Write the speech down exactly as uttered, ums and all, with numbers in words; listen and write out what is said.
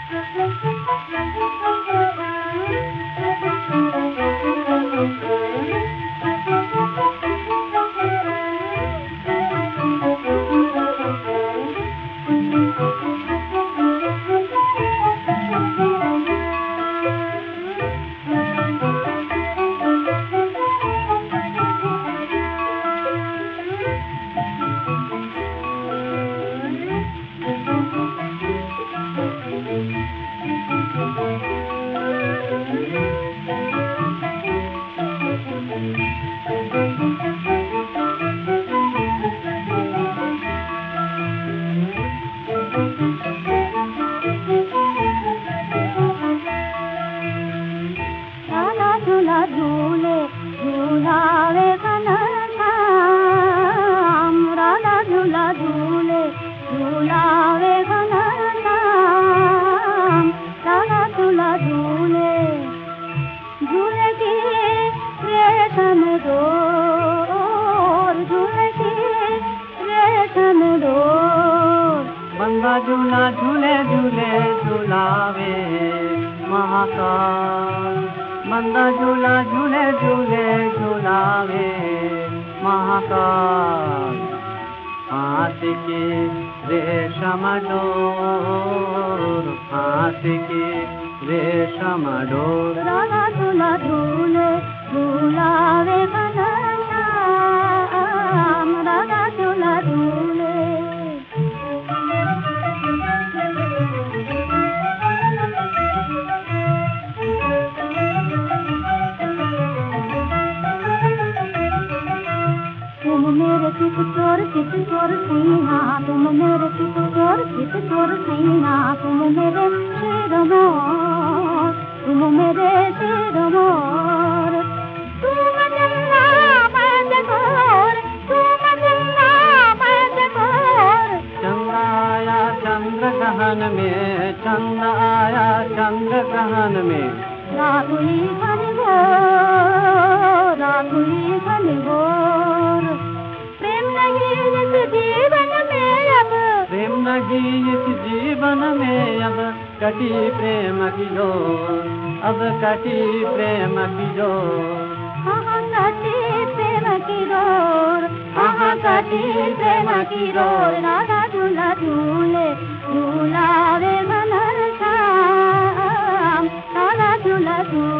बंदा झूला झूले झूले झूलावे महाकाल। बंदा झूला झूले झूले झूलावे महाकाल। हाथी की रेशम डोर, हाथी की रेशम डोर। राधा झूला झूले झूलावे घनश्याम, राधा झूला झूले। तुम मेरे चित चोर चित चोर सैया, तुम मेरे चित चोर चित चोर सैया। तुम मेरे शिर मोर, तुम मेरे शिर मोर। तुम चंदा मैं चकोर, तुम चंदा मैं चकोर। चंदा आया चंद्र गहन में, चंदा आया चंद्र गहन में। रात हुई घनघोर, रात हुई घनघोर। प्रेम नहीं इस जीवन में अब, प्रेम नहीं इस जीवन में अब। कटी प्रेम की डोर, अब कटी प्रेम की डोर। हाँ कटी प्रेम की डोर, हाँ कटी प्रेम की डोर। राधा झूला झूले झूलावे घनश्याम, राधा झूला झूले।